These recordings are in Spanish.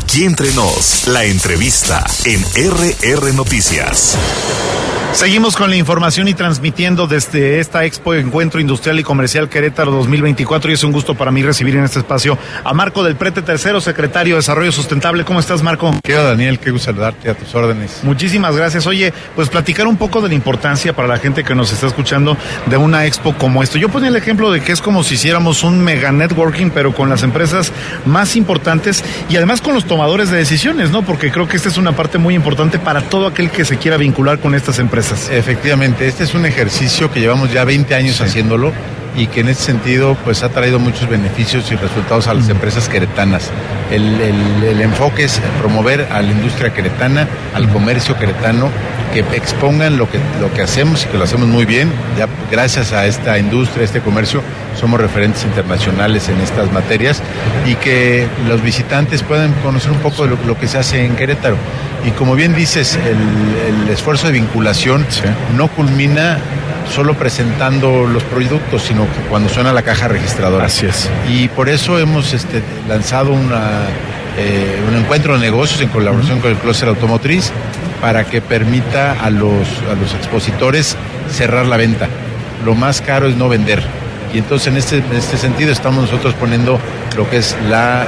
Aquí entre nos, la entrevista en RR Noticias. Seguimos con la información y transmitiendo desde esta Expo Encuentro Industrial y Comercial Querétaro 2024 y es un gusto para mí recibir en este espacio a Marco del Prete III, secretario de Desarrollo Sustentable. ¿Cómo estás, Marco? Querido Daniel, qué gusto saludarte, a tus órdenes. Muchísimas gracias. Oye, pues platicar un poco de la importancia para la gente que nos está escuchando de una expo como esto. Yo ponía el ejemplo de que es como si hiciéramos un mega networking, pero con las empresas más importantes y además con los tomadores de decisiones, ¿no? Porque creo que esta es una parte muy importante para todo aquel que se quiera vincular con estas empresas. Efectivamente, este es un ejercicio que llevamos ya 20 años haciéndolo y que en ese sentido pues ha traído muchos beneficios y resultados a las empresas queretanas. El enfoque es promover a la industria queretana, al comercio queretano, que expongan lo que hacemos y que lo hacemos muy bien. Ya gracias a esta industria, a este comercio, somos referentes internacionales en estas materias y que los visitantes puedan conocer un poco de lo que se hace en Querétaro. Y como bien dices, el esfuerzo de vinculación no culmina solo presentando los productos, sino que cuando suena la caja registradora. Así es. Y por eso hemos lanzado un encuentro de negocios en colaboración con el clúster automotriz para que permita a los expositores cerrar la venta. Lo más caro es no vender. Y entonces en este sentido estamos nosotros poniendo lo que es la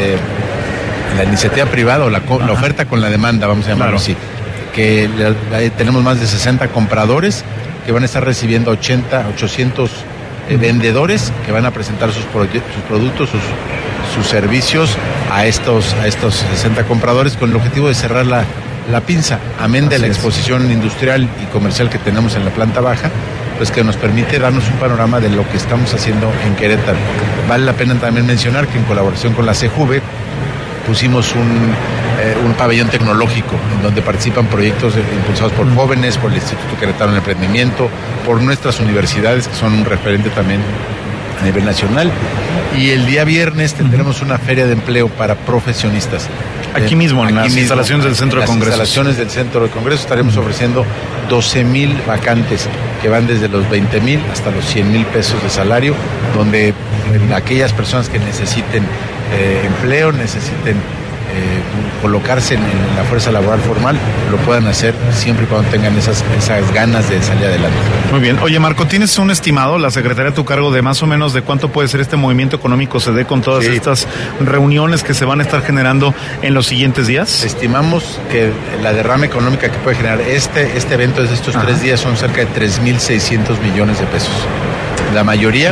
iniciativa privada o la oferta con la demanda, vamos a llamarlo así, que tenemos más de 60 compradores que van a estar recibiendo 800 vendedores que van a presentar sus productos, sus servicios a estos 60 compradores con el objetivo de cerrar la pinza, amén de la exposición industrial y comercial que tenemos en la planta baja, pues que nos permite darnos un panorama de lo que estamos haciendo en Querétaro. Vale la pena también mencionar que en colaboración con la CJV pusimos un pabellón tecnológico en donde participan proyectos impulsados por jóvenes, por el Instituto Queretano de Emprendimiento, por nuestras universidades que son un referente también a nivel nacional. Y el día viernes tendremos una feria de empleo para profesionistas. Aquí mismo, en las instalaciones del Centro de Congresos. En las instalaciones del Centro de Congresos estaremos ofreciendo 12,000 vacantes que van desde los 20,000 hasta los 100,000 pesos de salario, donde aquellas personas que necesiten empleo, necesiten colocarse en la fuerza laboral formal, lo puedan hacer siempre y cuando tengan esas ganas de salir adelante. Muy bien. Oye, Marco, ¿tienes un estimado, la Secretaría a tu cargo, de más o menos de cuánto puede ser este movimiento económico se dé con todas estas reuniones que se van a estar generando en los siguientes días? Estimamos que la derrama económica que puede generar este evento de estos 3 días son cerca de 3,600 millones de pesos. La mayoría,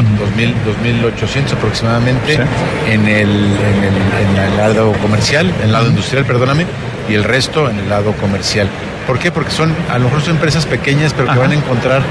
2,800 aproximadamente, en el lado comercial, en el lado industrial, perdóname, y el resto en el lado comercial. ¿Por qué? Porque a lo mejor son empresas pequeñas, pero que van a encontrar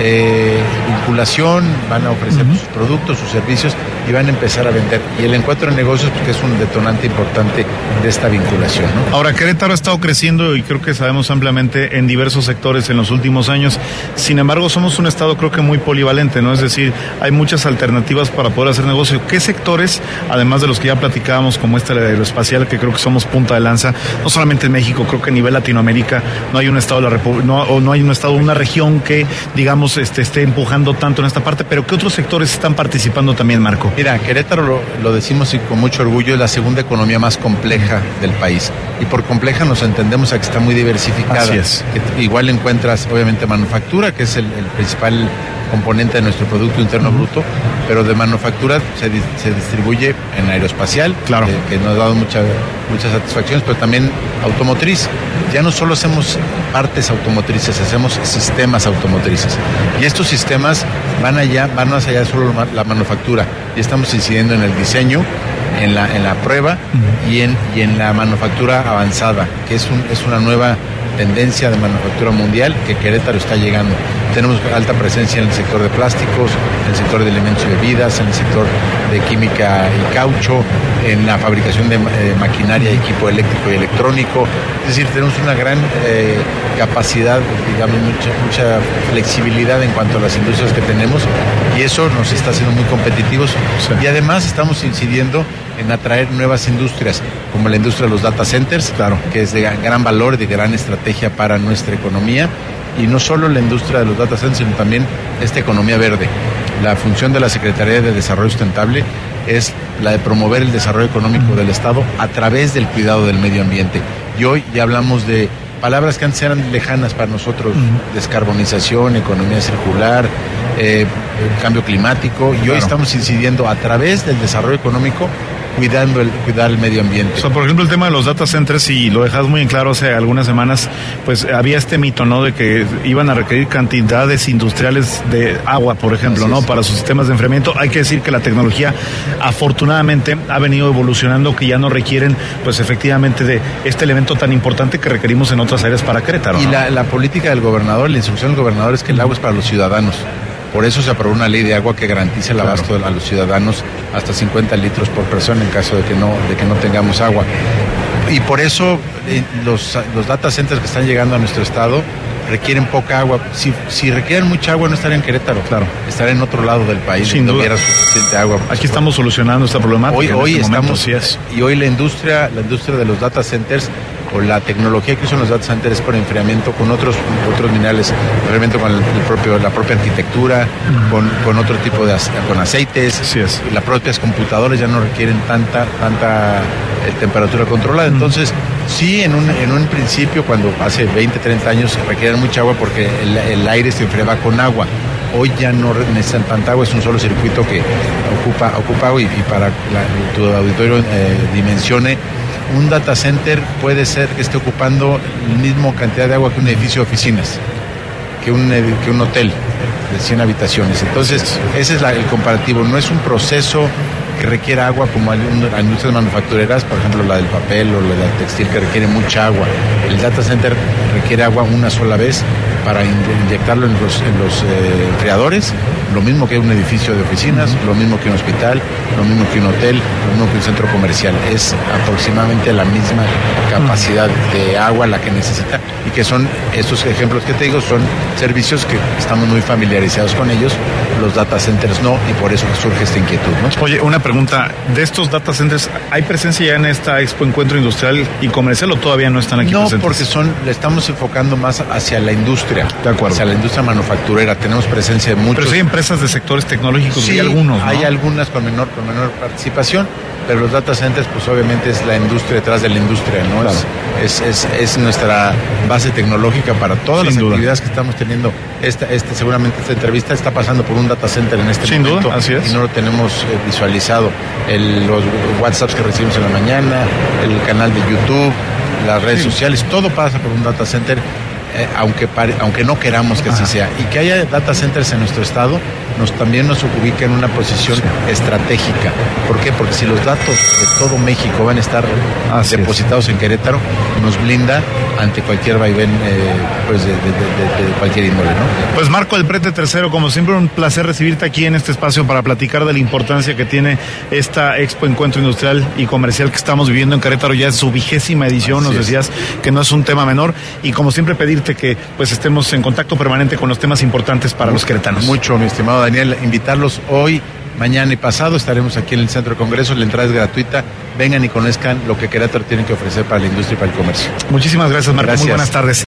vinculación, van a ofrecer sus productos, sus servicios y van a empezar a vender. Y el encuentro de negocios, porque es un detonante importante de esta vinculación, ¿no? Ahora, Querétaro ha estado creciendo y creo que sabemos ampliamente en diversos sectores en los últimos años. Sin embargo, somos un estado creo que muy polivalente, ¿no? Es decir, hay muchas alternativas para poder hacer negocio. ¿Qué sectores, además de los que ya platicábamos, como este de aeroespacial, que creo que somos punta de lanza, no solamente en México, creo que a nivel Latinoamérica no hay un estado de la República, no hay un estado, una región que, digamos, esté empujando tanto en esta parte, pero ¿qué otros sectores están participando también, Marco? Mira, Querétaro, lo decimos y con mucho orgullo, es la segunda economía más compleja del país. Y por compleja nos entendemos a que está muy diversificada. Así es. Que igual encuentras, obviamente, manufactura, que es el principal componente de nuestro Producto Interno Bruto, pero de manufactura se distribuye en aeroespacial, claro, que nos ha dado muchas satisfacciones, pero también automotriz. Ya no solo hacemos partes automotrices, hacemos sistemas automotrices. Y estos sistemas van más allá de solo la manufactura. Y estamos incidiendo en el diseño, en la prueba y en la manufactura avanzada, que es una nueva tendencia de manufactura mundial que Querétaro está llegando. Tenemos alta presencia en el sector de plásticos, en el sector de alimentos y bebidas, en el sector de química y caucho, en la fabricación de maquinaria y equipo eléctrico y electrónico. Es decir, tenemos una gran capacidad, digamos, mucha flexibilidad en cuanto a las industrias que tenemos y eso nos está haciendo muy competitivos. Sí. Y además estamos incidiendo en atraer nuevas industrias, como la industria de los data centers, claro, que es de gran valor, de gran estrategia para nuestra economía. Y no solo la industria de los data centers, sino también esta economía verde. La función de la Secretaría de Desarrollo Sustentable es la de promover el desarrollo económico del Estado a través del cuidado del medio ambiente. Y hoy ya hablamos de palabras que antes eran lejanas para nosotros, descarbonización, economía circular, cambio climático, y hoy estamos incidiendo a través del desarrollo económico cuidar el medio ambiente. O sea, por ejemplo, el tema de los data centers, y lo dejas muy en claro hace algunas semanas, pues había este mito, ¿no?, de que iban a requerir cantidades industriales de agua, por ejemplo, ¿no?, para sus sistemas de enfriamiento. Hay que decir que la tecnología, afortunadamente, ha venido evolucionando, que ya no requieren, pues efectivamente, de este elemento tan importante que requerimos en otras áreas para Querétaro, ¿no? Y la política del gobernador, la instrucción del gobernador es que el agua es para los ciudadanos. Por eso se aprobó una ley de agua que garantiza el abasto a los ciudadanos hasta 50 litros por persona en caso de que no tengamos agua. Y por eso los data centers que están llegando a nuestro estado requieren poca agua. Si requieren mucha agua, no estarían en Querétaro, estarían en otro lado del país. Sin duda. Hubiera suficiente agua. Aquí estamos solucionando esta problemática. Hoy estamos, y hoy la industria de los data centers, o la tecnología que usan los data centers por enfriamiento con otros minerales, enfriamiento con la propia arquitectura, con otro tipo con aceites. Así es. Las propias computadoras ya no requieren tanta temperatura controlada. Entonces, sí, en un principio, cuando hace 20, 30 años, requieren mucha agua porque el aire se enfriaba con agua. Hoy ya no necesitan tanta agua, es un solo circuito que ocupa agua, y para tu auditorio dimensione, un data center puede ser que esté ocupando la misma cantidad de agua que un edificio de oficinas, que un hotel de 100 habitaciones. Entonces, ese es el comparativo. No es un proceso que requiera agua como las industrias manufactureras, por ejemplo la del papel o la del textil, que requiere mucha agua. El data center requiere agua una sola vez para inyectarlo en los enfriadores, lo mismo que un edificio de oficinas, lo mismo que un hospital, lo mismo que un hotel, lo mismo que un centro comercial. Es aproximadamente la misma capacidad de agua la que necesita, y que son estos ejemplos que te digo, son servicios que estamos muy familiarizados con ellos, los data centers no, y por eso surge esta inquietud, ¿no? Oye, una pregunta, ¿de estos data centers hay presencia ya en esta Expo Encuentro Industrial y Comercial, o todavía no están aquí presentes? No, porque le estamos enfocando más hacia la industria, de acuerdo, hacia la industria manufacturera. Tenemos presencia de muchos. Pero sí hay empresas de sectores tecnológicos, sí, hay algunos, ¿no? Hay algunas con menor participación, pero los data centers, pues obviamente es la industria detrás de la industria, ¿no? Claro. Es nuestra base tecnológica para todas las actividades que estamos teniendo. Seguramente esta entrevista está pasando por un data center en este momento. Sin duda, así es. Y no lo tenemos visualizado. Los WhatsApps que recibimos en la mañana, el canal de YouTube, las redes sociales, todo pasa por un data center. Aunque no queramos que así sea, y que haya data centers en nuestro estado también nos ubica en una posición estratégica. ¿Por qué? Porque si los datos de todo México van a estar depositados en Querétaro, nos blinda ante cualquier vaivén pues de cualquier índole, ¿no? Pues Marco del Prete III, como siempre, un placer recibirte aquí en este espacio para platicar de la importancia que tiene esta Expo Encuentro Industrial y Comercial que estamos viviendo en Querétaro. Ya es su 20ª edición, nos decías que no es un tema menor, y como siempre pedirte que pues estemos en contacto permanente con los temas importantes para los queretanos. Mucho, mi estimado Daniel, invitarlos hoy, mañana y pasado. Estaremos aquí en el Centro de Congresos, la entrada es gratuita. Vengan y conozcan lo que Querétaro tiene que ofrecer para la industria y para el comercio. Muchísimas gracias, Marco. Muy buenas tardes.